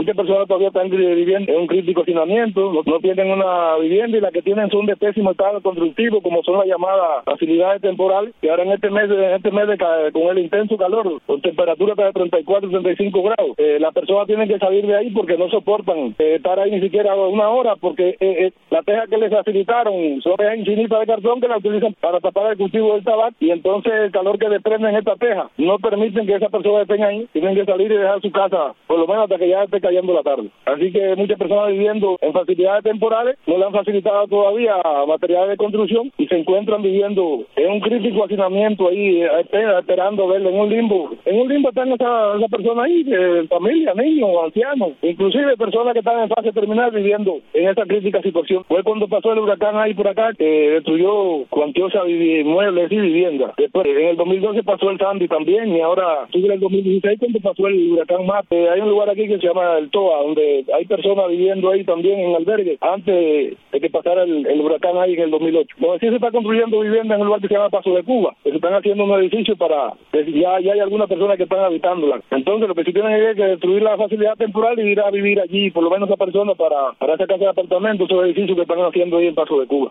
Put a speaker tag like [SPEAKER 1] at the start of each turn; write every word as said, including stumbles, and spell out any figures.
[SPEAKER 1] Muchas personas todavía están viviendo en un crítico hacinamiento, no, no tienen una vivienda y las que tienen son de pésimo estado constructivo, como son las llamadas facilidades temporales, que ahora en este mes, en este mes de, con el intenso calor, con temperatura de treinta y cuatro, treinta y cinco grados, eh, las personas tienen que salir de ahí porque no soportan eh, estar ahí ni siquiera una hora, porque eh, eh, la teja que les facilitaron son tejas infinitas de cartón que la utilizan para tapar el cultivo del tabaco, y entonces el calor que desprenden esta teja no permiten que esas personas estén ahí, tienen que salir y dejar su casa por lo menos hasta que ya esté cayendo la tarde. Así que muchas personas viviendo en facilidades temporales no le han facilitado todavía materiales de construcción y se encuentran viviendo en un crítico hacinamiento ahí, esperando verlo en un limbo. En un limbo están esas esa personas ahí, eh, familia, niños, ancianos, inclusive personas que están en fase terminal viviendo en esa crítica situación. Fue cuando pasó el huracán ahí por acá, que destruyó cuantiosa muebles y viviendas. Después, en el dos mil doce pasó el Sandy también, y ahora sigue en el dos mil dieciséis cuando pasó el huracán Mate. Hay un lugar aquí que se llama el Toa, donde hay personas viviendo ahí también en albergues, antes de que pasara el, el huracán ahí en el dos mil ocho. Donde sí se está construyendo vivienda en un lugar que se llama Paso de Cuba, que se están haciendo un edificio para, ya, ya hay algunas personas que están habitándola. Entonces lo que sí tienen es que destruir la facilidad temporal y ir a vivir allí, por lo menos a personas para, para esa casa de apartamentos, esos edificios que están haciendo ahí en Paso de Cuba.